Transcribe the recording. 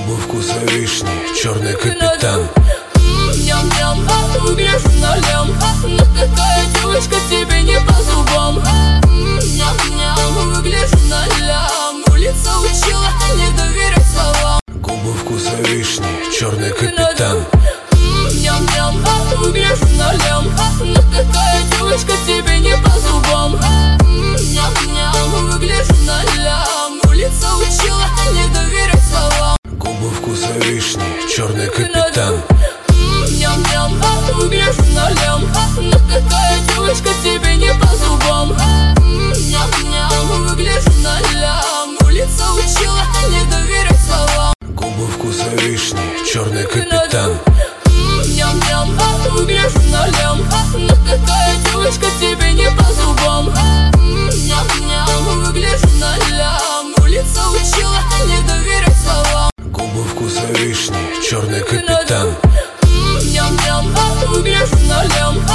Губы вкуса вишни, черный капитан. Ням-ням, выглядишь налем, но такая девочка тебе не по зубам. Ням-ням, выглядишь налем, улица учила не доверять словам. Губы вкуса вишни, черный капитан. Ням-ням, выглядишь налем, но такая девочка тебе не по зубам. Ням-ням, выглядишь налем, улица учила не доверять словам. Губы вкуса вишни, черный капитан. Ням-ням, выглядишь налем, но такая девочка тебе не по зубам. Ням-ням, выглядишь налем, улица учила не доверять словам. Губы вкуса вишни, черный капитан. Ням-ням, выглядишь налем, но такая девочка тебе не по зубам. Ням-ням, выглядишь налем, улица учила не доверять словам. Губы вкуса вишни, черный капитан. Ням-ням, выглядишь налем,